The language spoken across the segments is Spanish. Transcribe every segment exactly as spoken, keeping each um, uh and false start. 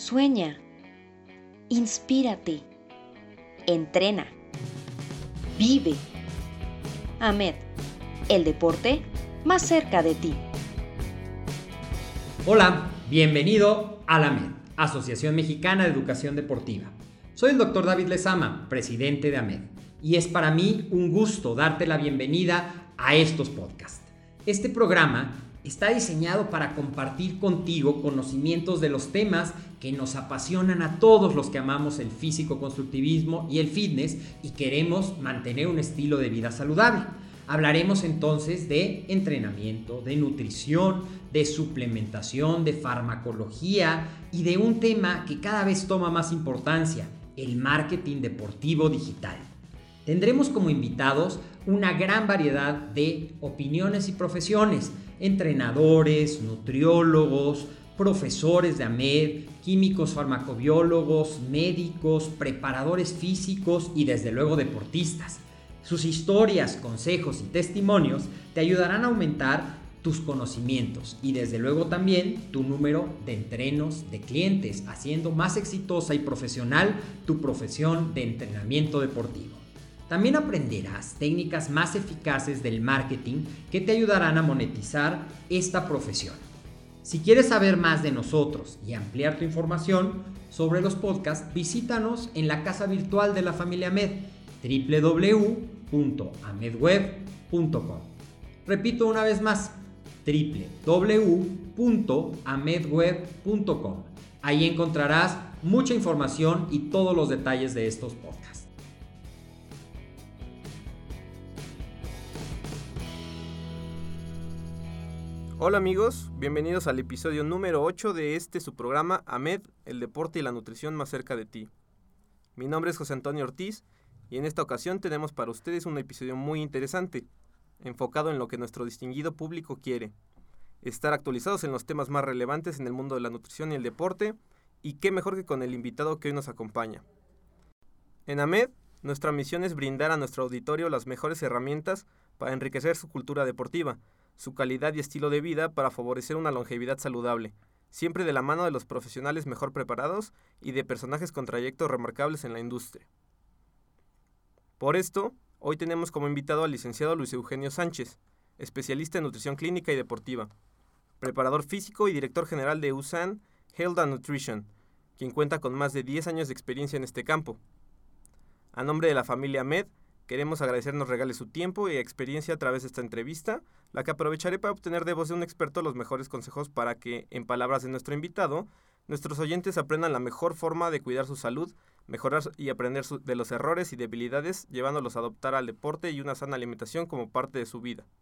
Sueña, inspírate, entrena, vive. AMED, el deporte más cerca de ti. Hola, bienvenido a la AMED, Asociación Mexicana de Educación Deportiva. Soy el doctor David Lezama, presidente de AMED, y es para mí un gusto darte la bienvenida a estos podcasts. Este programa está diseñado para compartir contigo conocimientos de los temas que nos apasionan a todos los que amamos el físico-constructivismo y el fitness y queremos mantener un estilo de vida saludable. Hablaremos entonces de entrenamiento, de nutrición, de suplementación, de farmacología y de un tema que cada vez toma más importancia, el marketing deportivo digital. Tendremos como invitados una gran variedad de opiniones y profesiones, entrenadores, nutriólogos, profesores de AMED, químicos farmacobiólogos, médicos, preparadores físicos y desde luego deportistas. Sus historias, consejos y testimonios te ayudarán a aumentar tus conocimientos y desde luego también tu número de entrenos de clientes, haciendo más exitosa y profesional tu profesión de entrenamiento deportivo. También aprenderás técnicas más eficaces del marketing que te ayudarán a monetizar esta profesión. Si quieres saber más de nosotros y ampliar tu información sobre los podcasts, visítanos en la casa virtual de la familia AMED, doble u doble u doble u punto amedweb punto com. Repito una vez más, doble u doble u doble u punto amedweb punto com. Ahí encontrarás mucha información y todos los detalles de estos podcasts. Hola amigos, bienvenidos al episodio número ocho de este su programa AMED, el deporte y la nutrición más cerca de ti. Mi nombre es José Antonio Ortiz y en esta ocasión tenemos para ustedes un episodio muy interesante, enfocado en lo que nuestro distinguido público quiere, estar actualizados en los temas más relevantes en el mundo de la nutrición y el deporte, y qué mejor que con el invitado que hoy nos acompaña. En AMED, nuestra misión es brindar a nuestro auditorio las mejores herramientas para enriquecer su cultura deportiva, su calidad y estilo de vida para favorecer una longevidad saludable, siempre de la mano de los profesionales mejor preparados y de personajes con trayectos remarcables en la industria. Por esto, hoy tenemos como invitado al licenciado Luis Eugenio Sánchez, especialista en nutrición clínica y deportiva, preparador físico y director general de U S A N Health and Nutrition, quien cuenta con más de diez años de experiencia en este campo. A nombre de la familia AMED, queremos agradecer nos regale su tiempo y experiencia a través de esta entrevista, la que aprovecharé para obtener de voz de un experto los mejores consejos para que, en palabras de nuestro invitado, nuestros oyentes aprendan la mejor forma de cuidar su salud, mejorar y aprender su, de los errores y debilidades, llevándolos a adoptar al deporte y una sana alimentación como parte de su vida.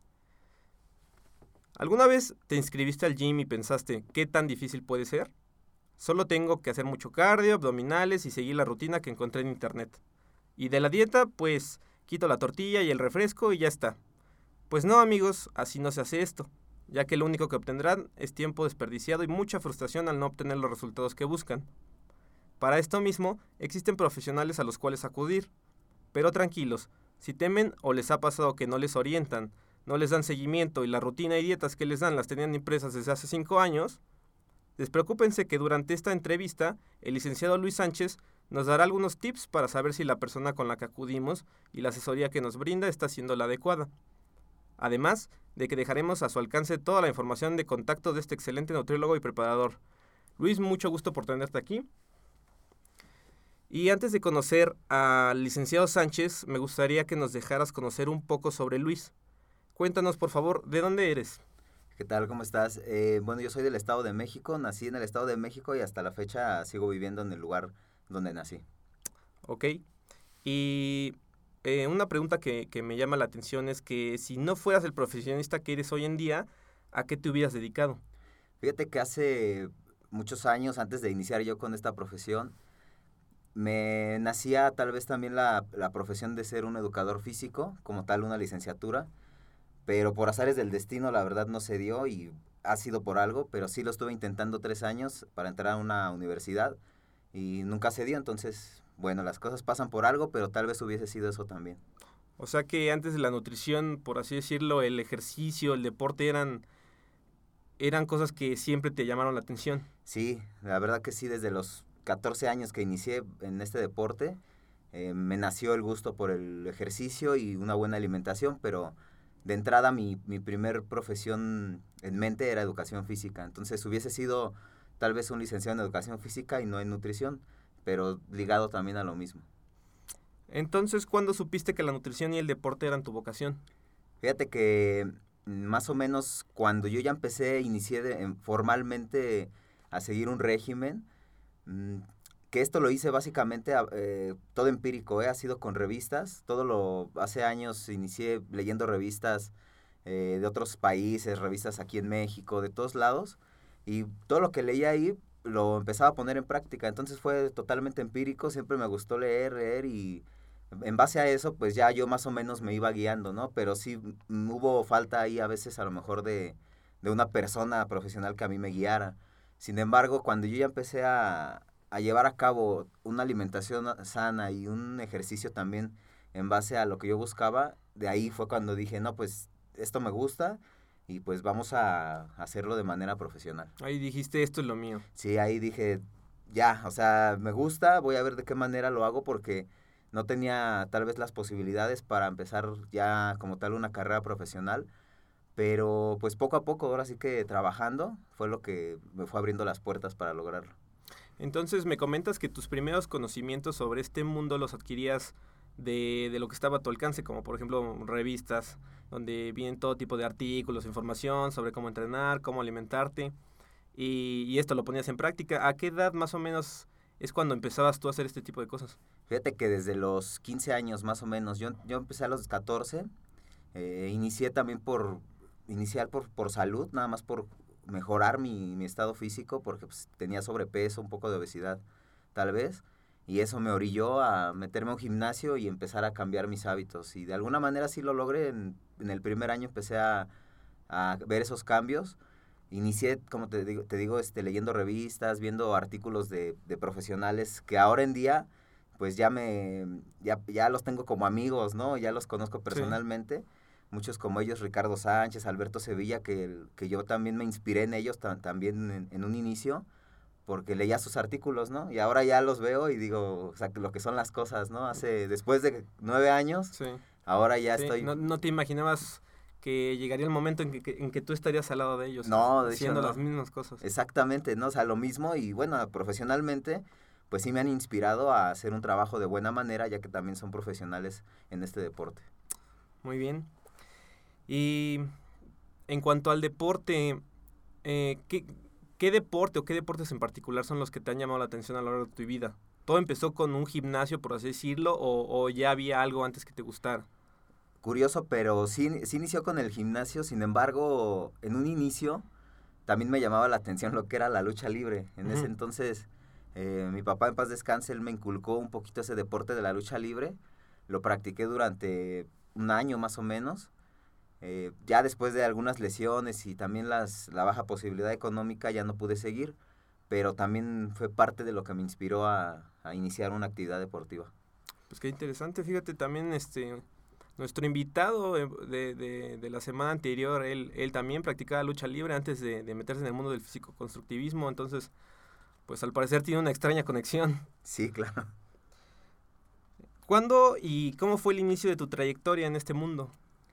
¿Alguna vez te inscribiste al gym y pensaste qué tan difícil puede ser? Solo tengo que hacer mucho cardio, abdominales y seguir la rutina que encontré en internet. Y de la dieta, pues, quito la tortilla y el refresco y ya está. Pues no, amigos, así no se hace esto, ya que lo único que obtendrán es tiempo desperdiciado y mucha frustración al no obtener los resultados que buscan. Para esto mismo, existen profesionales a los cuales acudir. Pero tranquilos, si temen o les ha pasado que no les orientan, no les dan seguimiento y la rutina y dietas que les dan las tenían impresas desde hace cinco años, despreocúpense que durante esta entrevista, el licenciado Luis Sánchez nos dará algunos tips para saber si la persona con la que acudimos y la asesoría que nos brinda está siendo la adecuada. Además de que dejaremos a su alcance toda la información de contacto de este excelente nutriólogo y preparador. Luis, mucho gusto por tenerte aquí. Y antes de conocer al licenciado Sánchez, me gustaría que nos dejaras conocer un poco sobre Luis. Cuéntanos, por favor, ¿de dónde eres? ¿Qué tal? ¿Cómo estás? Eh, bueno, yo soy del Estado de México, nací en el Estado de México y hasta la fecha sigo viviendo en el lugar donde nací. Ok. Y eh, una pregunta que, que me llama la atención es que si no fueras el profesionista que eres hoy en día, ¿a qué te hubieras dedicado? Fíjate que hace muchos años, antes de iniciar yo con esta profesión, me nacía tal vez también la, la profesión de ser un educador físico, como tal una licenciatura, pero por azares del destino la verdad no se dio y ha sido por algo, pero sí lo estuve intentando tres años para entrar a una universidad y nunca se dio, entonces, bueno, las cosas pasan por algo, pero tal vez hubiese sido eso también. O sea que antes de la nutrición, por así decirlo, el ejercicio, el deporte eran eran cosas que siempre te llamaron la atención. Sí, la verdad que sí, desde los catorce años que inicié en este deporte, eh, me nació el gusto por el ejercicio y una buena alimentación, pero de entrada mi, mi primer profesión en mente era educación física. Entonces hubiese sido tal vez un licenciado en educación física y no en nutrición, pero ligado también a lo mismo. Entonces, ¿cuándo supiste que la nutrición y el deporte eran tu vocación? Fíjate que más o menos cuando yo ya empecé, inicié de, en, formalmente a seguir un régimen, mmm, que esto lo hice básicamente eh, todo empírico, ¿eh? Ha sido con revistas, todo lo, hace años inicié leyendo revistas eh, de otros países, revistas aquí en México, de todos lados, y todo lo que leía ahí lo empezaba a poner en práctica, entonces fue totalmente empírico, siempre me gustó leer, leer y en base a eso pues ya yo más o menos me iba guiando, ¿no? Pero sí m- hubo falta ahí a veces a lo mejor de, de una persona profesional que a mí me guiara. Sin embargo, cuando yo ya empecé a, a llevar a cabo una alimentación sana y un ejercicio también en base a lo que yo buscaba, de ahí fue cuando dije, no, pues esto me gusta y pues vamos a hacerlo de manera profesional. Ahí dijiste, esto es lo mío. Sí, ahí dije, ya, o sea, me gusta, voy a ver de qué manera lo hago porque no tenía tal vez las posibilidades para empezar ya como tal una carrera profesional, pero pues poco a poco, ahora sí que trabajando, fue lo que me fue abriendo las puertas para lograrlo. Entonces me comentas que tus primeros conocimientos sobre este mundo los adquirías de, de lo que estaba a tu alcance, como por ejemplo revistas, donde vienen todo tipo de artículos, información sobre cómo entrenar, cómo alimentarte, y, y esto lo ponías en práctica. ¿A qué edad más o menos es cuando empezabas tú a hacer este tipo de cosas? Fíjate que desde los quince años más o menos, yo, yo empecé a los catorce, eh, inicié también por, iniciar por, por salud, nada más por mejorar mi, mi estado físico, porque pues, tenía sobrepeso, un poco de obesidad tal vez, y eso me orilló a meterme a un gimnasio y empezar a cambiar mis hábitos, y de alguna manera sí lo logré, en, en el primer año empecé a, a ver esos cambios. Inicié, como te digo, te digo este, leyendo revistas, viendo artículos de, de profesionales que ahora en día pues ya me ya, ya los tengo como amigos, ¿no? Ya los conozco personalmente. Sí. Muchos como ellos, Ricardo Sánchez, Alberto Sevilla, que, que yo también me inspiré en ellos ta, también en, en un inicio, porque leía sus artículos, ¿no? Y ahora ya los veo y digo, o sea, lo que son las cosas, ¿no? Hace, después de nueve años, sí. ahora ya sí. estoy... No, no te imaginabas que llegaría el momento en que, en que tú estarías al lado de ellos, no, de haciendo hecho, no. las mismas cosas. Exactamente, ¿no? O sea, lo mismo y bueno, profesionalmente, pues sí me han inspirado a hacer un trabajo de buena manera, ya que también son profesionales en este deporte. Muy bien. Y en cuanto al deporte, eh, ¿qué, ¿qué deporte o qué deportes en particular son los que te han llamado la atención a lo largo de tu vida? ¿Todo empezó con un gimnasio, por así decirlo, o, o ya había algo antes que te gustara? Curioso, pero sí, sí inició con el gimnasio, sin embargo, en un inicio también me llamaba la atención lo que era la lucha libre. En uh-huh. ese entonces, eh, mi papá en paz descanse, él me inculcó un poquito ese deporte de la lucha libre. Lo practiqué durante un año más o menos. Eh, ya después de algunas lesiones y también las, la baja posibilidad económica ya no pude seguir, pero también fue parte de lo que me inspiró a, a iniciar una actividad deportiva. Pues qué interesante, fíjate también este... Nuestro invitado de, de, de la semana anterior, él, él también practicaba lucha libre antes de, de meterse en el mundo del físico-constructivismo, entonces, pues al parecer tiene una extraña conexión. Sí, claro. ¿Cuándo y cómo fue el inicio de tu trayectoria en este mundo?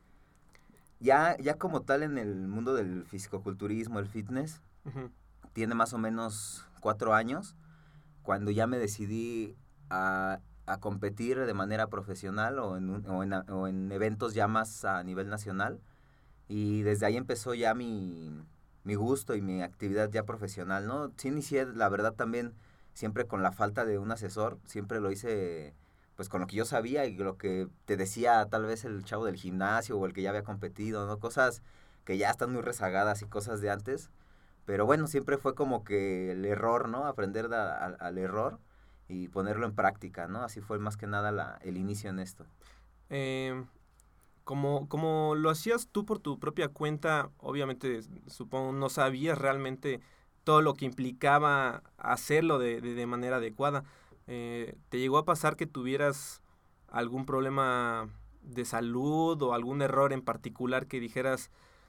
Ya, ya como tal en el mundo del físico-culturismo, el fitness, uh-huh. tiene más o menos cuatro años, cuando ya me decidí a... a competir de manera profesional o en, un, o, en, o en eventos ya más a nivel nacional, y desde ahí empezó ya mi, mi gusto y mi actividad ya profesional, ¿no? Sí inicié, la verdad, también siempre con la falta de un asesor, siempre lo hice pues con lo que yo sabía y lo que te decía tal vez el chavo del gimnasio o el que ya había competido, ¿no? Cosas que ya están muy rezagadas y cosas de antes, pero bueno, siempre fue como que el error, ¿no? Aprender da, al, al error y ponerlo en práctica, ¿no? Así fue más que nada la, el inicio en esto. Eh, como, como lo hacías tú por tu propia cuenta, obviamente supongo no sabías realmente todo lo que implicaba hacerlo de, de, de manera adecuada. Eh, ¿Te llegó a pasar que tuvieras algún problema de salud o algún error en particular que dijeras,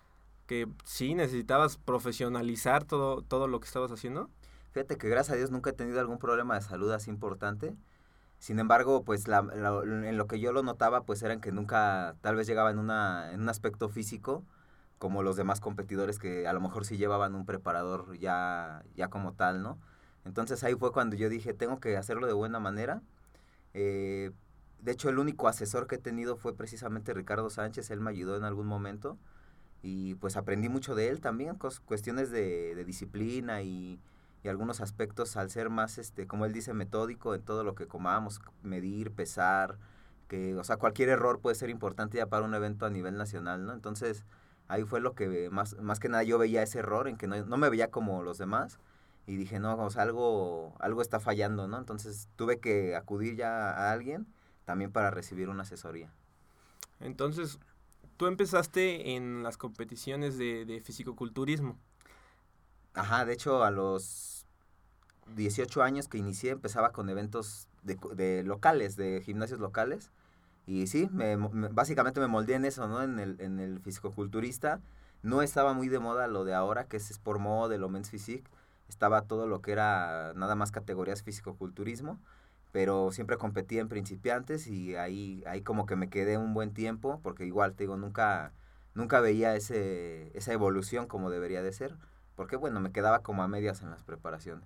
que sí necesitabas profesionalizar todo, todo lo que estabas haciendo? Fíjate que gracias a Dios nunca he tenido algún problema de salud así importante. Sin embargo, pues la, la, en lo que yo lo notaba, pues eran que nunca tal vez llegaba en, una, en un aspecto físico como los demás competidores que a lo mejor sí llevaban un preparador ya, ya como tal, ¿no? Entonces ahí fue cuando yo dije, tengo que hacerlo de buena manera. Eh, de hecho, el único asesor que he tenido fue precisamente Ricardo Sánchez, él me ayudó en algún momento y pues aprendí mucho de él también, cuestiones de, de disciplina y... y algunos aspectos al ser más, este, como él dice, metódico en todo lo que comamos, medir, pesar, que, o sea, cualquier error puede ser importante ya para un evento a nivel nacional, ¿no? Entonces, ahí fue lo que más, más que nada yo veía ese error, en que no, no me veía como los demás, y dije, no, o sea, algo, algo está fallando, ¿no? Entonces, tuve que acudir ya a alguien también para recibir una asesoría. Entonces, tú empezaste en las competiciones de, de fisicoculturismo. Ajá, de hecho, a los dieciocho años que inicié, empezaba con eventos de, de locales, de gimnasios locales. Y sí, me, me, básicamente me moldeé en eso, ¿no? En el, en el fisicoculturista. No estaba muy de moda lo de ahora, que es Sport Model o Men's Physique. Estaba todo lo que era nada más categorías fisicoculturismo. Pero siempre competía en principiantes y ahí, ahí como que me quedé un buen tiempo, porque igual, te digo, nunca, nunca veía ese, esa evolución como debería de ser. Porque, bueno, me quedaba como a medias en las preparaciones.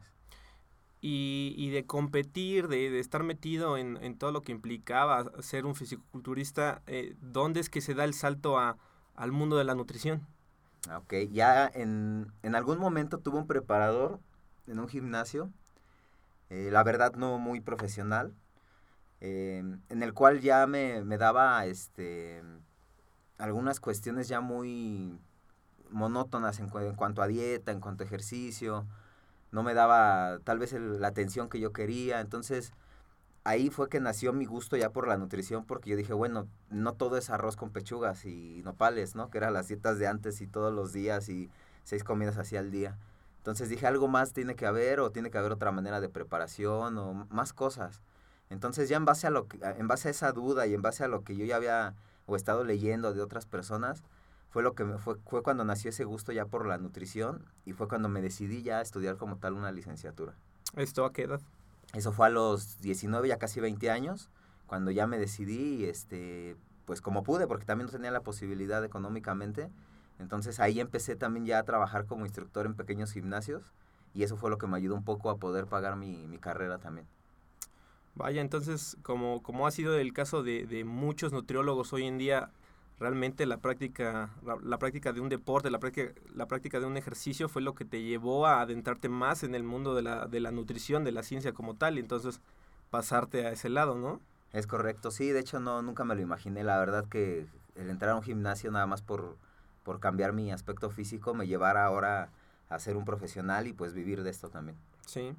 Y, y de competir, de, de estar metido en, en todo lo que implicaba ser un fisicoculturista, eh, ¿dónde es que se da el salto a, al mundo de la nutrición? Ok, ya en, en algún momento tuve un preparador en un gimnasio, eh, la verdad no muy profesional, eh, en el cual ya me, me daba este, algunas cuestiones ya muy... monótonas en, cu en cuanto a dieta, en cuanto a ejercicio, no me daba tal vez el, la atención que yo quería, entonces ahí fue que nació mi gusto ya por la nutrición, porque yo dije, bueno, no todo es arroz con pechugas y nopales, ¿no? Que eran las dietas de antes y todos los días y seis comidas así al día. Entonces dije, algo más tiene que haber o tiene que haber otra manera de preparación o más cosas. Entonces ya en base a lo que, en base a esa duda y en base a lo que yo ya había o estado leyendo de otras personas, fue lo que me fue, fue cuando nació ese gusto ya por la nutrición y fue cuando me decidí ya a estudiar como tal una licenciatura. ¿Esto a qué edad? Eso fue a los diecinueve, ya casi veinte años, cuando ya me decidí, este, pues como pude, porque también no tenía la posibilidad económicamente. Entonces ahí empecé también ya a trabajar como instructor en pequeños gimnasios y eso fue lo que me ayudó un poco a poder pagar mi, mi carrera también. Vaya, entonces, como, como ha sido el caso de, de muchos nutriólogos hoy en día, realmente la práctica, la, la práctica de un deporte, la práctica, la práctica de un ejercicio fue lo que te llevó a adentrarte más en el mundo de la, de la nutrición, de la ciencia como tal, y entonces pasarte a ese lado, ¿no? Es correcto, sí, de hecho no, nunca me lo imaginé, la verdad que el entrar a un gimnasio nada más por, por cambiar mi aspecto físico me llevara ahora a ser un profesional y pues vivir de esto también. Sí.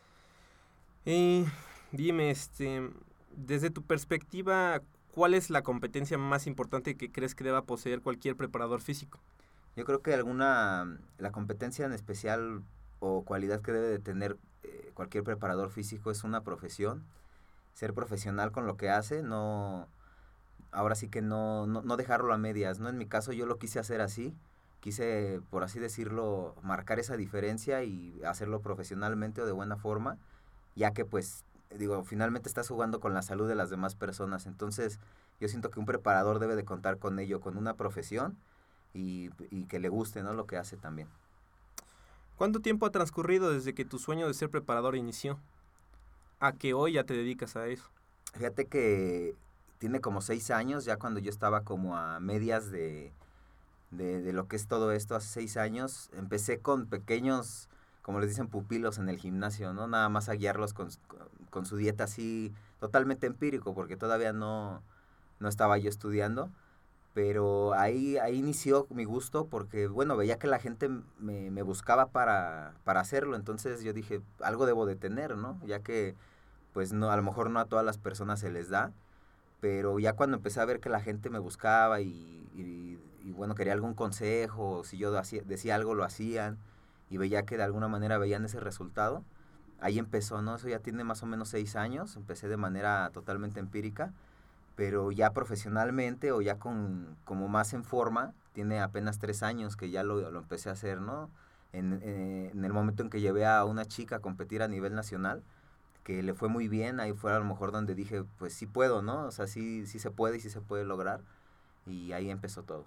Y dime, este, desde tu perspectiva, ¿cuál es la competencia más importante que crees que deba poseer cualquier preparador físico? Yo creo que alguna, la competencia en especial o cualidad que debe de tener eh, cualquier preparador físico es una profesión, ser profesional con lo que hace, no, ahora sí que no, no, no dejarlo a medias, ¿no? En mi caso yo lo quise hacer así, quise, por así decirlo, marcar esa diferencia y hacerlo profesionalmente o de buena forma, ya que pues, digo, finalmente estás jugando con la salud de las demás personas, entonces yo siento que un preparador debe de contar con ello, con una profesión y, y que le guste, ¿no?, lo que hace también. ¿Cuánto tiempo ha transcurrido desde que tu sueño de ser preparador inició? ¿A que hoy ya te dedicas a eso? Fíjate que tiene como seis años, ya cuando yo estaba como a medias de, de, de lo que es todo esto, hace seis años, empecé con pequeños, como les dicen, pupilos en el gimnasio, ¿no? Nada más a guiarlos con, con su dieta así, totalmente empírico, porque todavía no, no estaba yo estudiando, pero ahí, ahí inició mi gusto, porque, bueno, veía que la gente me, me buscaba para, para hacerlo, entonces yo dije, algo debo de tener, ¿no? Ya que, pues, no, a lo mejor no a todas las personas se les da, pero ya cuando empecé a ver que la gente me buscaba y, y, y bueno, quería algún consejo, si yo hacía, decía algo, lo hacían, y veía que de alguna manera veían ese resultado, ahí empezó, ¿no? Eso ya tiene más o menos seis años, empecé de manera totalmente empírica, pero ya profesionalmente o ya con como más en forma, tiene apenas tres años que ya lo, lo empecé a hacer, ¿no? En, eh, en el momento en que llevé a una chica a competir a nivel nacional, que le fue muy bien, ahí fue a lo mejor donde dije, pues sí puedo, ¿no? O sea, sí, sí se puede y sí se puede lograr, y ahí empezó todo.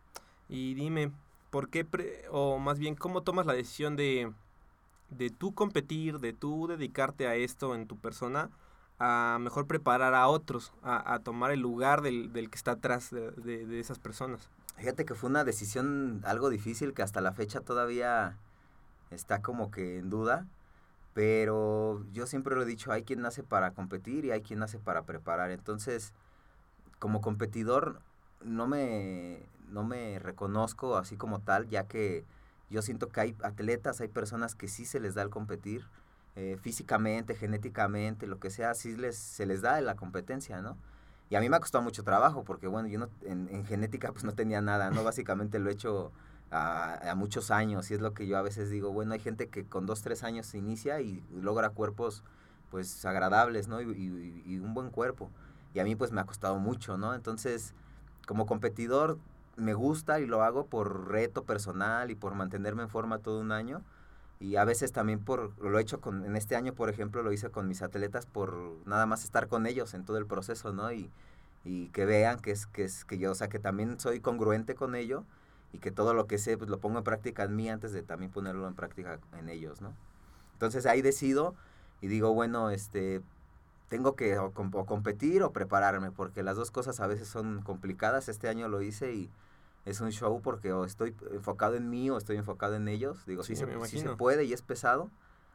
Y dime, ¿por qué, pre- o más bien, cómo tomas la decisión de, de tú competir, de tú dedicarte a esto en tu persona, a mejor preparar a otros, a, a tomar el lugar del, del que está atrás de, de, de esas personas? Fíjate que fue una decisión algo difícil que hasta la fecha todavía está como que en duda, pero yo siempre lo he dicho, hay quien nace para competir y hay quien nace para preparar. Entonces, como competidor, no me, no me reconozco así como tal, ya que yo siento que hay atletas, hay personas que sí se les da el competir, eh, físicamente, genéticamente, lo que sea, sí les, se les da la competencia, ¿no? Y a mí me ha costado mucho trabajo, porque bueno, yo no, en, en genética pues no tenía nada, ¿no? Básicamente lo he hecho a, a muchos años, y es lo que yo a veces digo, bueno, hay gente que con dos, tres años se inicia y logra cuerpos pues agradables, ¿no? Y, y, y un buen cuerpo. Y a mí pues me ha costado mucho, ¿no? Entonces, como competidor me gusta y lo hago por reto personal y por mantenerme en forma todo un año. Y a veces también por, lo he hecho con, en este año, por ejemplo, lo hice con mis atletas por nada más estar con ellos en todo el proceso, ¿no? Y, y que vean que es, que es, que yo, o sea, que también soy congruente con ello y que todo lo que sé, pues lo pongo en práctica en mí antes de también ponerlo en práctica en ellos, ¿no? Entonces ahí decido y digo, bueno, este, tengo que o, o competir o prepararme, porque las dos cosas a veces son complicadas. Este año lo hice y es un show porque o estoy enfocado en mí o estoy enfocado en ellos. Digo, sí, Sí, se, me sí se imagino. puede y es pesado,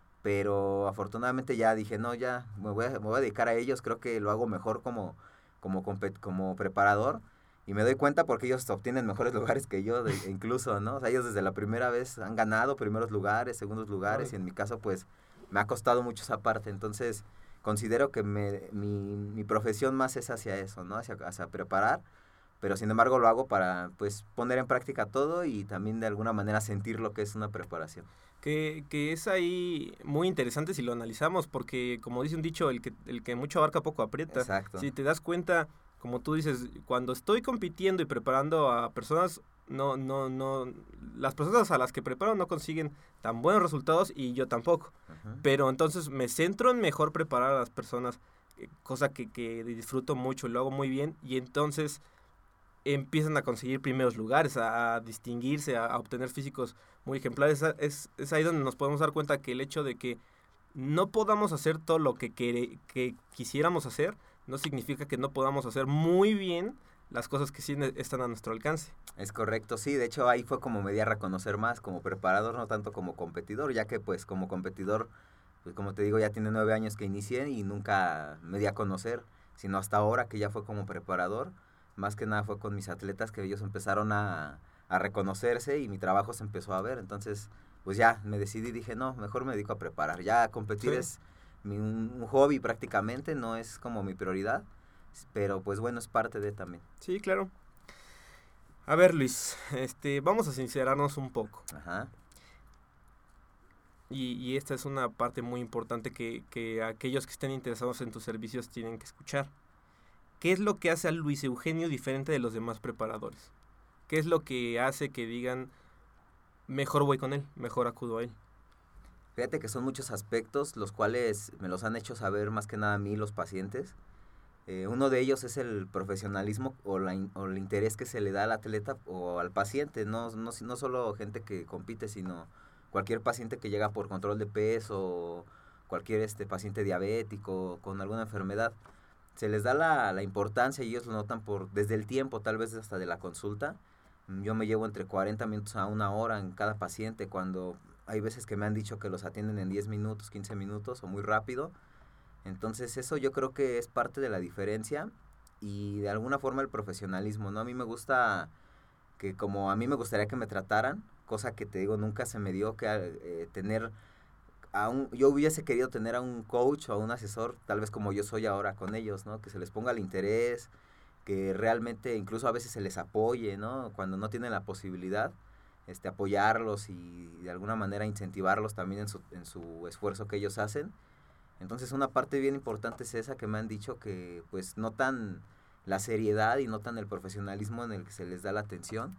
pero afortunadamente ya dije, no, ya me voy a, me voy a dedicar a ellos. Creo que lo hago mejor como, como, compet- como preparador, y me doy cuenta porque ellos obtienen mejores lugares que yo, de- incluso, ¿no? O sea, ellos desde la primera vez han ganado primeros lugares, segundos lugares, Órale. y en mi caso, pues, me ha costado mucho esa parte. Entonces, considero que me, mi, mi profesión más es hacia eso, ¿no? Hacia, hacia preparar, pero sin embargo lo hago para, pues, poner en práctica todo y también de alguna manera sentir lo que es una preparación. Que, que es ahí muy interesante si lo analizamos, porque como dice un dicho, el que, el que mucho abarca poco aprieta. Exacto. Si te das cuenta, como tú dices, cuando estoy compitiendo y preparando a personas, no, no, no, las personas a las que preparo no consiguen tan buenos resultados y yo tampoco. Ajá. Pero entonces me centro en mejor preparar a las personas, eh, cosa que, que disfruto mucho y lo hago muy bien, y entonces empiezan a conseguir primeros lugares, a, a distinguirse, a, a obtener físicos muy ejemplares. Es, es, es ahí donde nos podemos dar cuenta que el hecho de que no podamos hacer todo lo que, quere, que quisiéramos hacer, no significa que no podamos hacer muy bien las cosas que sí están a nuestro alcance. Es correcto, sí, de hecho ahí fue como me di a reconocer más como preparador, no tanto como competidor, ya que pues como competidor, pues como te digo, ya tiene nueve años que inicié y nunca me di a conocer, sino hasta ahora que ya fue como preparador. Más que nada fue con mis atletas que ellos empezaron a, a reconocerse y mi trabajo se empezó a ver. Entonces, pues ya me decidí y dije, no, mejor me dedico a preparar. Ya competir Sí. es mi, un, un hobby prácticamente, no es como mi prioridad, pero pues bueno, es parte de también. Sí, claro. A ver, Luis, este, vamos a sincerarnos un poco. Ajá. Y, y esta es una parte muy importante que, que aquellos que estén interesados en tus servicios tienen que escuchar. ¿Qué es lo que hace a Luis Eugenio diferente de los demás preparadores? ¿Qué es lo que hace que digan, mejor voy con él, mejor acudo a él? Fíjate que son muchos aspectos los cuales me los han hecho saber más que nada a mí los pacientes. Eh, uno de ellos es el profesionalismo o, la in, o el interés que se le da al atleta o al paciente, no, no, no solo gente que compite, sino cualquier paciente que llega por control de peso, o cualquier este, paciente diabético con alguna enfermedad. Se les da la, la importancia y ellos lo notan por desde el tiempo, tal vez hasta de la consulta. Yo me llevo entre cuarenta minutos a una hora en cada paciente, cuando hay veces que me han dicho que los atienden en diez minutos, quince minutos o muy rápido. Entonces eso yo creo que es parte de la diferencia y de alguna forma el profesionalismo, ¿no? A mí me gusta que como a mí me gustaría que me trataran, cosa que te digo nunca se me dio, que eh, tener a un, yo hubiese querido tener a un coach o a un asesor, tal vez como yo soy ahora con ellos, ¿no? Que se les ponga el interés, que realmente incluso a veces se les apoye, ¿no? Cuando no tienen la posibilidad, este, apoyarlos y de alguna manera incentivarlos también en su, en su esfuerzo que ellos hacen. Entonces una parte bien importante es esa que me han dicho que pues notan la seriedad y notan el profesionalismo en el que se les da la atención,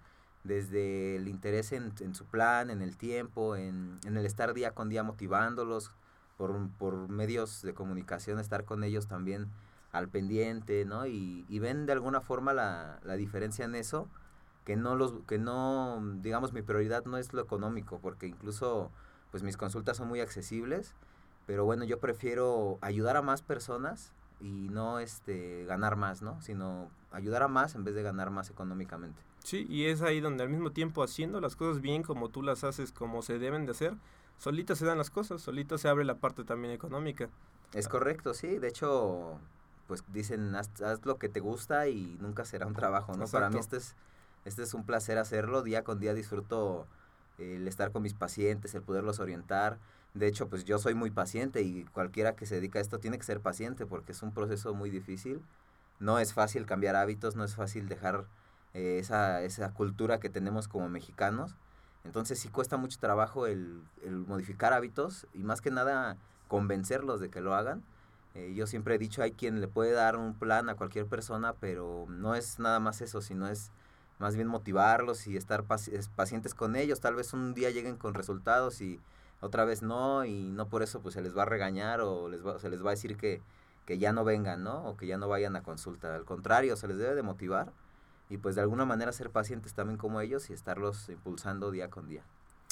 desde el interés en, en su plan, en el tiempo, en, en el estar día con día motivándolos, por, por medios de comunicación, estar con ellos también al pendiente, ¿no? Y, y ven de alguna forma la, la diferencia en eso, que no los, que no, digamos, mi prioridad no es lo económico, porque incluso, pues mis consultas son muy accesibles, pero bueno, yo prefiero ayudar a más personas y no este ganar más, ¿no? Sino ayudar a más en vez de ganar más económicamente. Sí, y es ahí donde al mismo tiempo haciendo las cosas bien como tú las haces, como se deben de hacer, solitas se dan las cosas, solito se abre la parte también económica. Es correcto, sí, de hecho, pues dicen, haz, haz lo que te gusta y nunca será un trabajo, ¿no? Exacto. Para mí este es, este es un placer hacerlo, día con día disfruto el estar con mis pacientes, el poderlos orientar. De hecho, pues yo soy muy paciente y cualquiera que se dedica a esto tiene que ser paciente porque es un proceso muy difícil. No es fácil cambiar hábitos, no es fácil dejar eh, esa, esa cultura que tenemos como mexicanos. Entonces sí cuesta mucho trabajo el, el modificar hábitos y más que nada convencerlos de que lo hagan. Eh, yo siempre he dicho, hay quien le puede dar un plan a cualquier persona, pero no es nada más eso, sino es más bien motivarlos y estar paci- pacientes con ellos. Tal vez un día lleguen con resultados y otra vez no, y no por eso pues se les va a regañar o les va, se les va a decir que, que ya no vengan, ¿no? O que ya no vayan a consulta. Al contrario, se les debe de motivar y pues de alguna manera ser pacientes también como ellos y estarlos impulsando día con día.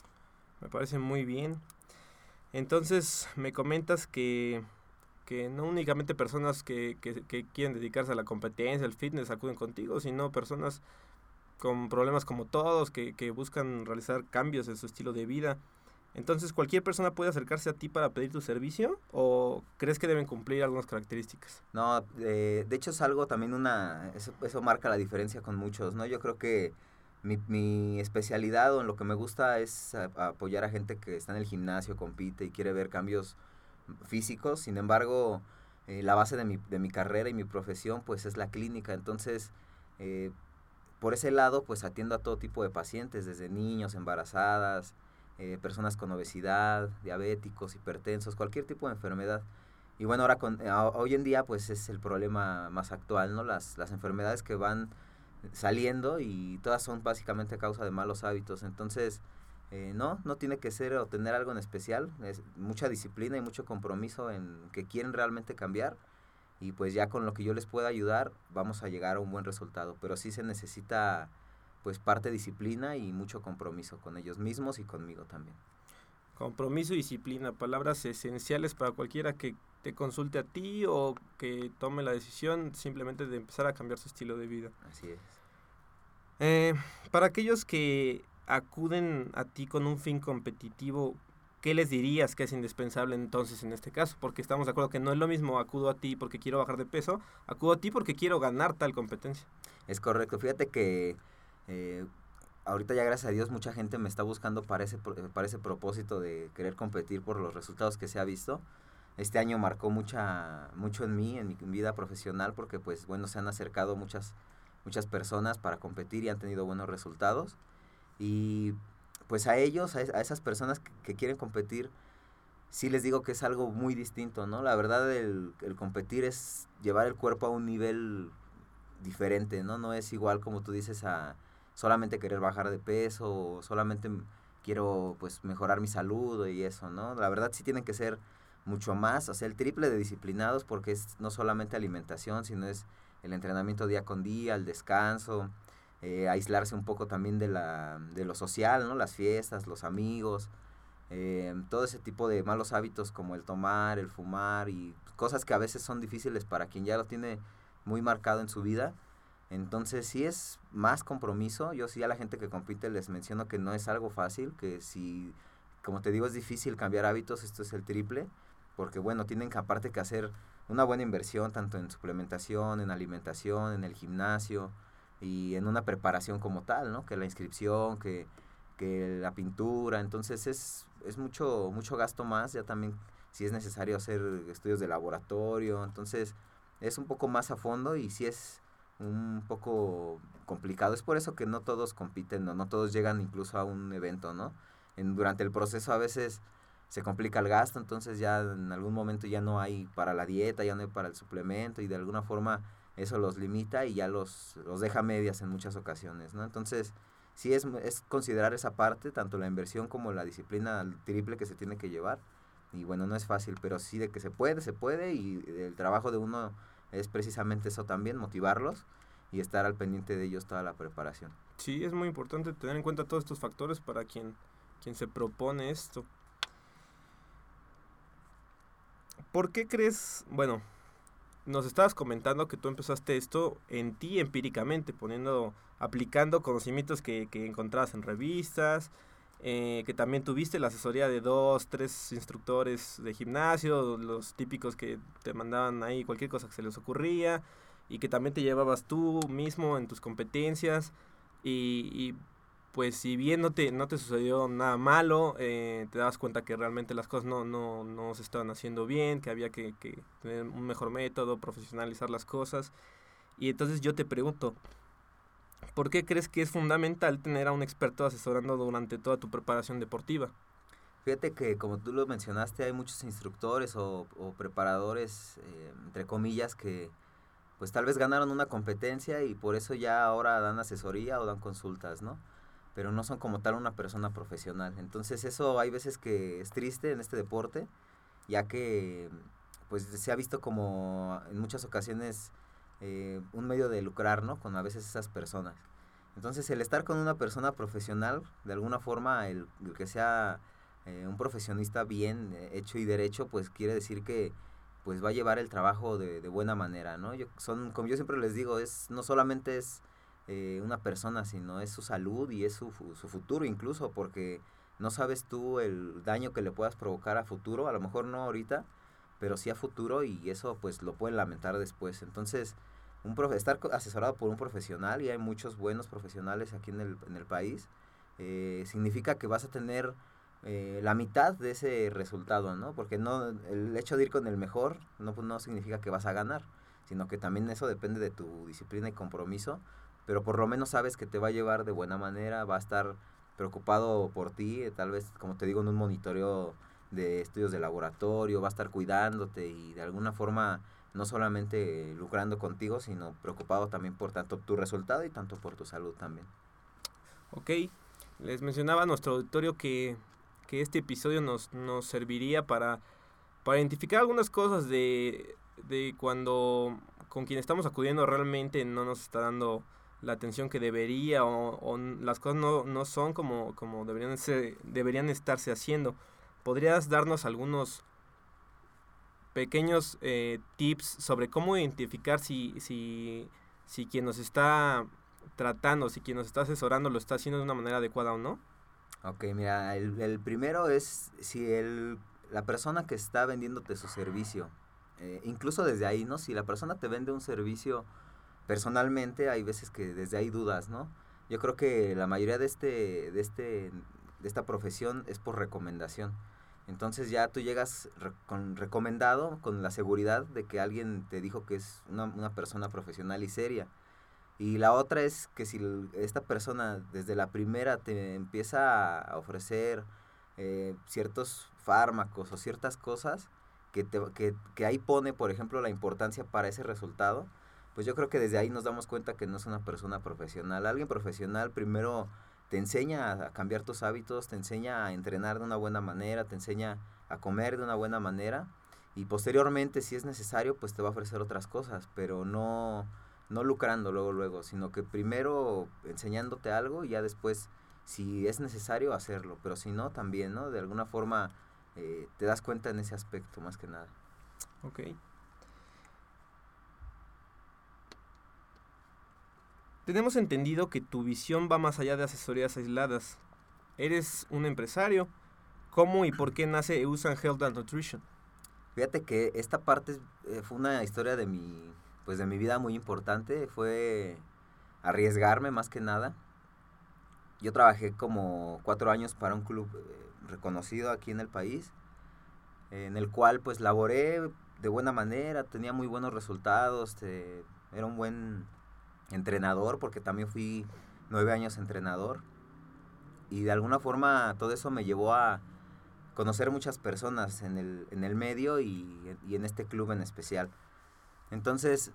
Me parece muy bien. Entonces, me comentas que, que no únicamente personas que, que, que quieren dedicarse a la competencia, al fitness, acuden contigo, sino personas con problemas como todos, que, que buscan realizar cambios en su estilo de vida. Entonces, ¿cualquier persona puede acercarse a ti para pedir tu servicio o crees que deben cumplir algunas características? No, eh, de hecho es algo también una, eso, eso marca la diferencia con muchos, ¿no? Yo creo que mi, mi especialidad o en lo que me gusta es a, a apoyar a gente que está en el gimnasio, compite y quiere ver cambios físicos. Sin embargo, eh, la base de mi, de mi carrera y mi profesión pues es la clínica. Entonces, eh, por ese lado pues atiendo a todo tipo de pacientes, desde niños, embarazadas, eh, personas con obesidad, diabéticos, hipertensos, cualquier tipo de enfermedad. Y bueno, ahora con, a, hoy en día pues es el problema más actual, ¿no? Las, las enfermedades que van saliendo y todas son básicamente a causa de malos hábitos. Entonces, eh, no, no tiene que ser o tener algo en especial, es mucha disciplina y mucho compromiso en que quieren realmente cambiar y pues ya con lo que yo les pueda ayudar vamos a llegar a un buen resultado, pero sí se necesita pues parte disciplina y mucho compromiso con ellos mismos y conmigo también. Compromiso y disciplina, palabras esenciales para cualquiera que te consulte a ti o que tome la decisión simplemente de empezar a cambiar su estilo de vida. Así es. Eh, para aquellos que acuden a ti con un fin competitivo, ¿qué les dirías que es indispensable entonces en este caso? Porque estamos de acuerdo que no es lo mismo acudo a ti porque quiero bajar de peso, acudo a ti porque quiero ganar tal competencia. Es correcto, fíjate que eh, ahorita ya gracias a Dios mucha gente me está buscando para ese, para ese propósito de querer competir por los resultados que se ha visto. Este año marcó mucha, mucho en mí, en mi vida profesional, porque pues bueno, se han acercado muchas, muchas personas para competir y han tenido buenos resultados. Y pues a ellos, a, a esas personas que, que quieren competir, sí les digo que es algo muy distinto, ¿no? La verdad, el, el competir es llevar el cuerpo a un nivel diferente, ¿no? No es igual como tú dices a solamente querer bajar de peso o solamente quiero pues mejorar mi salud y eso, ¿no? La verdad sí tienen que ser mucho más, o sea, el triple de disciplinados porque es no solamente alimentación, sino es el entrenamiento día con día, el descanso, eh, aislarse un poco también de, la, de lo social, ¿no? Las fiestas, los amigos, eh, todo ese tipo de malos hábitos como el tomar, el fumar y cosas que a veces son difíciles para quien ya lo tiene muy marcado en su vida. Entonces sí es más compromiso. Yo sí a la gente que compite les menciono que no es algo fácil, que si, como te digo, es difícil cambiar hábitos, esto es el triple, porque bueno, tienen que aparte que hacer una buena inversión tanto en suplementación, en alimentación, en el gimnasio y en una preparación como tal, ¿no? Que la inscripción, que, que la pintura, entonces es, es mucho, mucho gasto más, ya también si es necesario hacer estudios de laboratorio, entonces es un poco más a fondo y sí es un poco complicado. Es por eso que no todos compiten, no, no todos llegan incluso a un evento, ¿no? En, durante el proceso a veces se complica el gasto, entonces ya en algún momento ya no hay para la dieta, ya no hay para el suplemento y de alguna forma eso los limita y ya los, los deja a medias en muchas ocasiones, ¿no? Entonces, sí es, es considerar esa parte, tanto la inversión como la disciplina triple que se tiene que llevar. Y bueno, no es fácil, pero sí de que se puede, se puede, y el trabajo de uno es precisamente eso también, motivarlos y estar al pendiente de ellos toda la preparación. Sí, es muy importante tener en cuenta todos estos factores para quien, quien se propone esto. ¿Por qué crees, bueno, nos estabas comentando que tú empezaste esto en ti empíricamente, poniendo, aplicando conocimientos que, que encontrabas en revistas, eh, que también tuviste la asesoría de dos, tres instructores de gimnasio, los típicos que te mandaban ahí cualquier cosa que se les ocurría, y que también te llevabas tú mismo en tus competencias, y, y pues si bien no te, no te sucedió nada malo, eh, te dabas cuenta que realmente las cosas no, no, no se estaban haciendo bien, que había que, que tener un mejor método, profesionalizar las cosas. Y entonces yo te pregunto, ¿por qué crees que es fundamental tener a un experto asesorando durante toda tu preparación deportiva? Fíjate que, como tú lo mencionaste, hay muchos instructores o, o preparadores, eh, entre comillas, que pues tal vez ganaron una competencia y por eso ya ahora dan asesoría o dan consultas, ¿no? Pero no son como tal una persona profesional. Entonces eso hay veces que es triste en este deporte, ya que pues se ha visto como en muchas ocasiones eh, un medio de lucrar, ¿no? Con a veces esas personas. Entonces el estar con una persona profesional, de alguna forma el, el que sea eh, un profesionista bien eh, hecho y derecho, pues quiere decir que pues va a llevar el trabajo de, de buena manera, ¿no? Yo, son, como yo siempre les digo, es no solamente es eh, una persona, sino es su salud y es su, su futuro incluso, porque no sabes tú el daño que le puedas provocar a futuro, a lo mejor no ahorita, pero sí a futuro, y eso pues lo pueden lamentar después. Entonces, un profe, estar asesorado por un profesional, y hay muchos buenos profesionales aquí en el, en el país, eh, significa que vas a tener Eh, la mitad de ese resultado, ¿no? Porque no, el hecho de ir con el mejor no, no significa que vas a ganar, sino que también eso depende de tu disciplina y compromiso, pero por lo menos sabes que te va a llevar de buena manera, va a estar preocupado por ti, tal vez, como te digo, en un monitoreo de estudios de laboratorio, va a estar cuidándote y de alguna forma no solamente lucrando contigo, sino preocupado también por tanto tu resultado y tanto por tu salud también. Ok, les mencionaba a nuestro auditorio que que este episodio nos, nos serviría para, para identificar algunas cosas de, de cuando con quien estamos acudiendo realmente no nos está dando la atención que debería, o, o las cosas no, no son como, como deberían, ser, deberían estarse haciendo. ¿Podrías darnos algunos pequeños eh, tips sobre cómo identificar si, si, si quien nos está tratando, si quien nos está asesorando lo está haciendo de una manera adecuada o no? Ok, mira, el, el primero es si el, la persona que está vendiéndote su servicio, eh, incluso desde ahí, ¿no? Si la persona te vende un servicio personalmente, hay veces que desde ahí dudas, ¿no? Yo creo que la mayoría de este, de este, de esta profesión es por recomendación. Entonces ya tú llegas re, con recomendado, con la seguridad de que alguien te dijo que es una, una persona profesional y seria. Y la otra es que si esta persona desde la primera te empieza a ofrecer eh, ciertos fármacos o ciertas cosas que, te, que, que ahí pone, por ejemplo, la importancia para ese resultado, pues yo creo que desde ahí nos damos cuenta que no es una persona profesional. Alguien profesional primero te enseña a cambiar tus hábitos, te enseña a entrenar de una buena manera, te enseña a comer de una buena manera, y posteriormente, si es necesario, pues te va a ofrecer otras cosas, pero no... no lucrando luego, luego, sino que primero enseñándote algo y ya después, si es necesario, hacerlo. Pero si no, también, ¿no? De alguna forma eh, te das cuenta en ese aspecto, más que nada. Ok. Tenemos entendido que tu visión va más allá de asesorías aisladas. Eres un empresario. ¿Cómo y por qué nace Eusan Health and Nutrition? Fíjate que esta parte eh, fue una historia de mi... pues de mi vida muy importante, fue arriesgarme más que nada. Yo trabajé como cuatro años para un club eh, reconocido aquí en el país, eh, en el cual pues laboré de buena manera, tenía muy buenos resultados, te, era un buen entrenador porque también fui nueve años entrenador, y de alguna forma todo eso me llevó a conocer muchas personas en el, en el medio y, y en este club en especial. Entonces,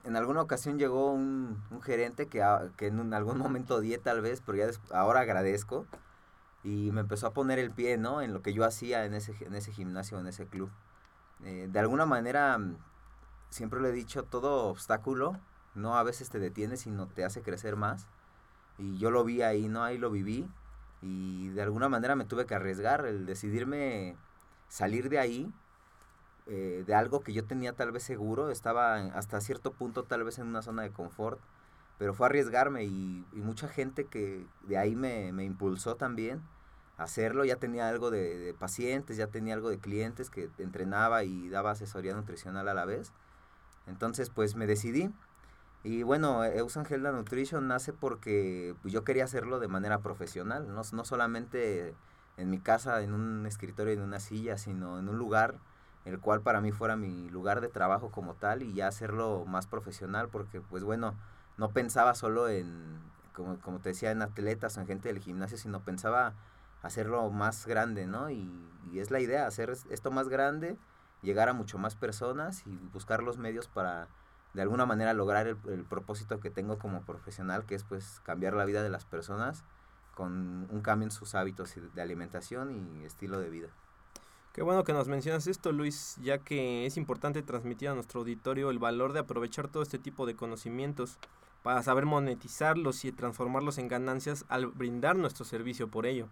en alguna ocasión llegó un, un gerente que, a, que en un, algún momento odié tal vez, pero ya des, ahora agradezco, y me empezó a poner el pie, ¿no? En lo que yo hacía en ese, en ese gimnasio, en ese club. Eh, de alguna manera, siempre lo he dicho, todo obstáculo no a veces te detiene, sino te hace crecer más. Y yo lo vi ahí, ¿no? Ahí lo viví. Y de alguna manera me tuve que arriesgar, el decidirme salir de ahí, eh, de algo que yo tenía tal vez seguro. Estaba hasta cierto punto tal vez en una zona de confort, pero fue arriesgarme, y, y mucha gente que de ahí me, me impulsó también a hacerlo. Ya tenía algo de, de pacientes, ya tenía algo de clientes que entrenaba y daba asesoría nutricional a la vez. Entonces pues me decidí. Y bueno, Eusan Health Nutrition nace porque pues, yo quería hacerlo de manera profesional, no, no solamente en mi casa, en un escritorio, en una silla, sino en un lugar el cual para mí fuera mi lugar de trabajo como tal, y ya hacerlo más profesional, porque pues bueno, no pensaba solo en, como, como te decía, en atletas o en gente del gimnasio, sino pensaba hacerlo más grande, ¿no? Y, y es la idea, hacer esto más grande, llegar a mucho más personas y buscar los medios para de alguna manera lograr el, el propósito que tengo como profesional, que es pues cambiar la vida de las personas con un cambio en sus hábitos de alimentación y estilo de vida. Qué bueno que nos mencionas esto, Luis, ya que es importante transmitir a nuestro auditorio el valor de aprovechar todo este tipo de conocimientos para saber monetizarlos y transformarlos en ganancias al brindar nuestro servicio por ello.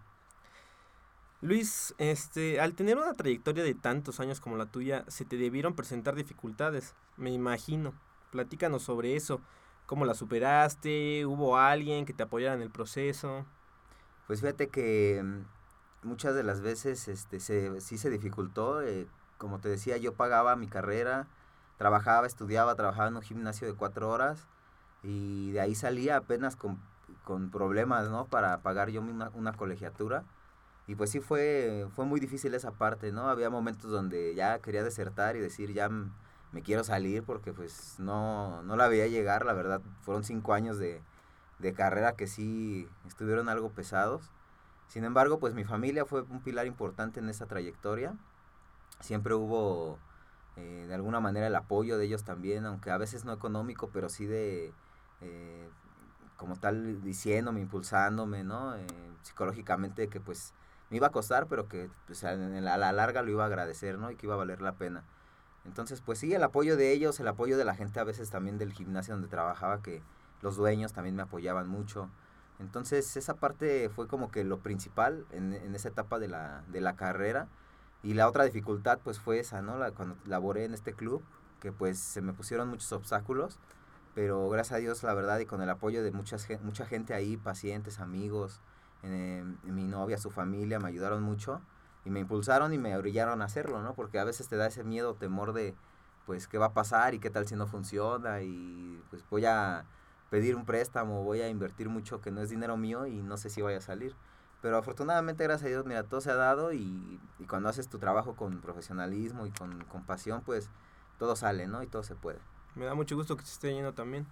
Luis, este, al tener una trayectoria de tantos años como la tuya, se te debieron presentar dificultades, me imagino. Platícanos sobre eso, cómo la superaste, hubo alguien que te apoyara en el proceso. Pues fíjate que muchas de las veces este, se, sí se dificultó, eh, como te decía, yo pagaba mi carrera, trabajaba, estudiaba, trabajaba en un gimnasio de cuatro horas, y de ahí salía apenas con, con problemas, ¿no? Para pagar yo una, una colegiatura. Y pues sí fue, fue muy difícil esa parte, ¿no? Había momentos donde ya quería desertar y decir, ya me quiero salir, porque pues no, no la veía llegar, la verdad. Fueron cinco años de, de carrera que sí estuvieron algo pesados. Sin embargo, pues mi familia fue un pilar importante en esa trayectoria. Siempre hubo, eh, de alguna manera, el apoyo de ellos también, aunque a veces no económico, pero sí de... Eh, como tal, diciéndome, impulsándome, ¿no? Eh, psicológicamente, que pues me iba a costar, pero que pues, a la, a la larga lo iba a agradecer, ¿no? Y que iba a valer la pena. Entonces, pues sí, el apoyo de ellos, el apoyo de la gente a veces también del gimnasio donde trabajaba, que los dueños también me apoyaban mucho. Entonces, esa parte fue como que lo principal en, en esa etapa de la, de la carrera. Y la otra dificultad, pues fue esa, ¿no? La, cuando laboré en este club, que pues se me pusieron muchos obstáculos, pero gracias a Dios, la verdad, y con el apoyo de muchas, mucha gente ahí, pacientes, amigos, eh, mi novia, su familia, me ayudaron mucho y me impulsaron y me orillaron a hacerlo, ¿no? Porque a veces te da ese miedo, temor de, pues, ¿qué va a pasar y qué tal si no funciona? Y pues voy a pedir un préstamo, voy a invertir mucho que no es dinero mío y no sé si vaya a salir. Pero afortunadamente, gracias a Dios, mira, todo se ha dado, y, y cuando haces tu trabajo con profesionalismo y con, con pasión, pues todo sale, ¿no? Y todo se puede. Me da mucho gusto que se esté yendo también.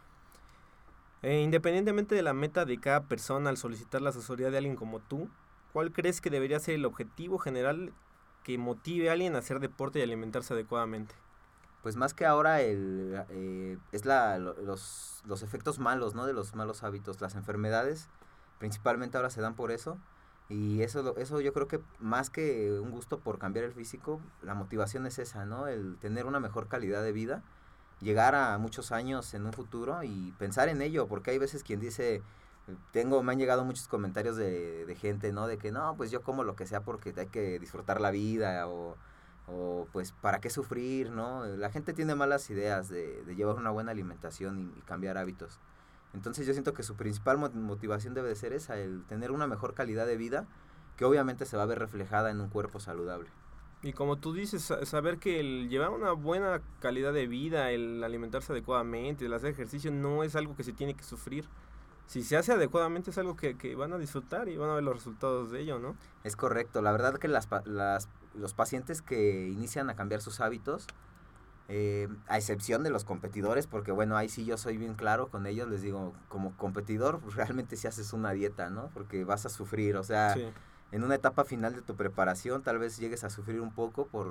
Eh, independientemente de la meta de cada persona al solicitar la asesoría de alguien como tú, ¿cuál crees que debería ser el objetivo general que motive a alguien a hacer deporte y alimentarse adecuadamente? Pues más que ahora el, eh, es la, los, los efectos malos, ¿no? De los malos hábitos, las enfermedades, principalmente ahora se dan por eso. Y eso, eso yo creo que más que un gusto por cambiar el físico, la motivación es esa, ¿no? El tener una mejor calidad de vida, llegar a muchos años en un futuro y pensar en ello, porque hay veces quien dice, tengo, me han llegado muchos comentarios de, de gente, ¿no? De que no, pues yo como lo que sea porque hay que disfrutar la vida, o, o pues para qué sufrir, ¿no? La gente tiene malas ideas de, de llevar una buena alimentación y, y cambiar hábitos. Entonces yo siento que su principal motivación debe de ser esa, el tener una mejor calidad de vida, que obviamente se va a ver reflejada en un cuerpo saludable. Y como tú dices, saber que el llevar una buena calidad de vida, el alimentarse adecuadamente, el hacer ejercicio, no es algo que se tiene que sufrir. Si se hace adecuadamente es algo que, que van a disfrutar y van a ver los resultados de ello, ¿no? Es correcto. La verdad que las, las, los pacientes que inician a cambiar sus hábitos, eh, a excepción de los competidores, porque bueno, ahí sí yo soy bien claro con ellos, les digo, como competidor, pues realmente si haces una dieta, ¿no? Porque vas a sufrir, o sea... Sí. En una etapa final de tu preparación tal vez llegues a sufrir un poco por,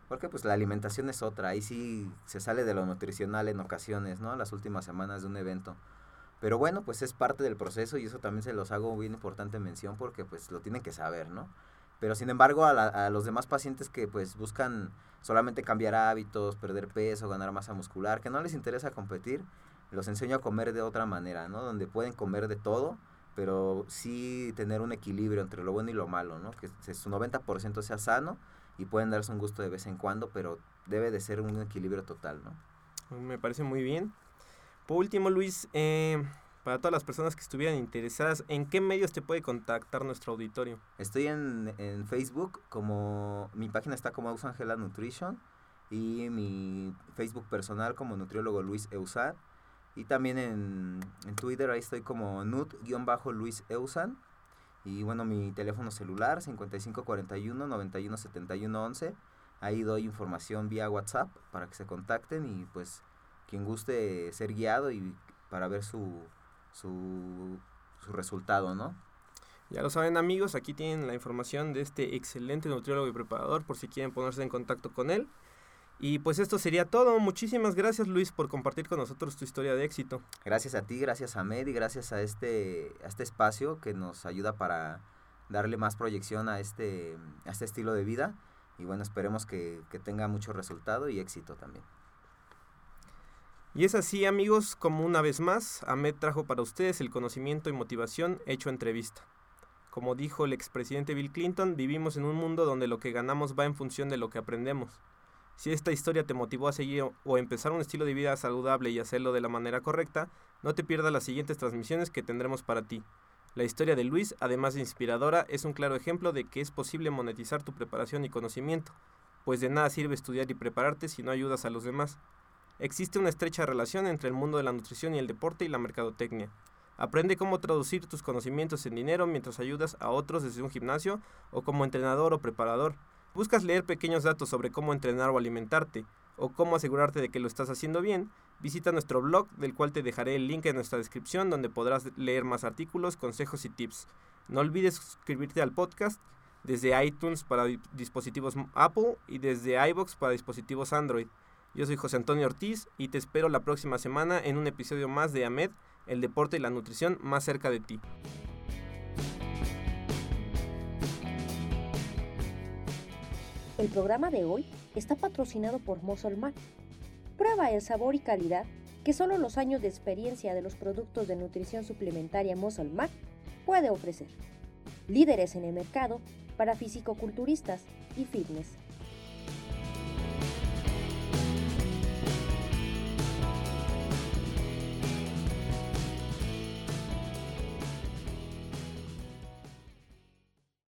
Porque pues la alimentación es otra, ahí sí se sale de lo nutricional en ocasiones, ¿no? Las últimas semanas de un evento. Pero bueno, pues es parte del proceso y eso también se los hago bien importante mención porque pues lo tienen que saber, ¿no? Pero sin embargo a, la, a los demás pacientes que pues buscan solamente cambiar hábitos, perder peso, ganar masa muscular, que no les interesa competir, los enseño a comer de otra manera, ¿no? Donde pueden comer de todo, pero sí tener un equilibrio entre lo bueno y lo malo, ¿no? Que su noventa por ciento sea sano y pueden darse un gusto de vez en cuando, pero debe de ser un equilibrio total, ¿no? Me parece muy bien. Por último, Luis, eh, para todas las personas que estuvieran interesadas, ¿en qué medios te puede contactar nuestro auditorio? Estoy en, en Facebook, como mi página está como Eusangela Nutrition y mi Facebook personal como nutriólogo Luis Eusan. Y también en, en Twitter, ahí estoy como nut-luis eusan. Y bueno, mi teléfono celular, cincuenta y cinco cuarenta y uno, noventa y uno setenta y uno once. Ahí doy información vía WhatsApp para que se contacten y pues quien guste ser guiado y para ver su, su, su resultado, ¿no? Ya lo saben, amigos, aquí tienen la información de este excelente nutriólogo y preparador por si quieren ponerse en contacto con él. Y pues esto sería todo. Muchísimas gracias, Luis, por compartir con nosotros tu historia de éxito. Gracias a ti, gracias a Ahmed y gracias a este, a este espacio que nos ayuda para darle más proyección a este, a este estilo de vida. Y bueno, esperemos que, que tenga mucho resultado y éxito también. Y es así, amigos, como una vez más, Ahmed trajo para ustedes el conocimiento y motivación hecho entrevista. Como dijo el expresidente Bill Clinton, vivimos en un mundo donde lo que ganamos va en función de lo que aprendemos. Si esta historia te motivó a seguir o empezar un estilo de vida saludable y hacerlo de la manera correcta, no te pierdas las siguientes transmisiones que tendremos para ti. La historia de Luis, además de inspiradora, es un claro ejemplo de que es posible monetizar tu preparación y conocimiento, pues de nada sirve estudiar y prepararte si no ayudas a los demás. Existe una estrecha relación entre el mundo de la nutrición y el deporte y la mercadotecnia. Aprende cómo traducir tus conocimientos en dinero mientras ayudas a otros desde un gimnasio o como entrenador o preparador. ¿Buscas leer pequeños datos sobre cómo entrenar o alimentarte o cómo asegurarte de que lo estás haciendo bien? Visita nuestro blog, del cual te dejaré el link en nuestra descripción, donde podrás leer más artículos, consejos y tips. No olvides suscribirte al podcast desde iTunes para dispositivos Apple y desde iVoox para dispositivos Android. Yo soy José Antonio Ortiz y te espero la próxima semana en un episodio más de Ahmed, el deporte y la nutrición más cerca de ti. El programa de hoy está patrocinado por Muscle Mac. Prueba el sabor y calidad que solo los años de experiencia de los productos de nutrición suplementaria Muscle Mac puede ofrecer. Líderes en el mercado para fisicoculturistas y fitness.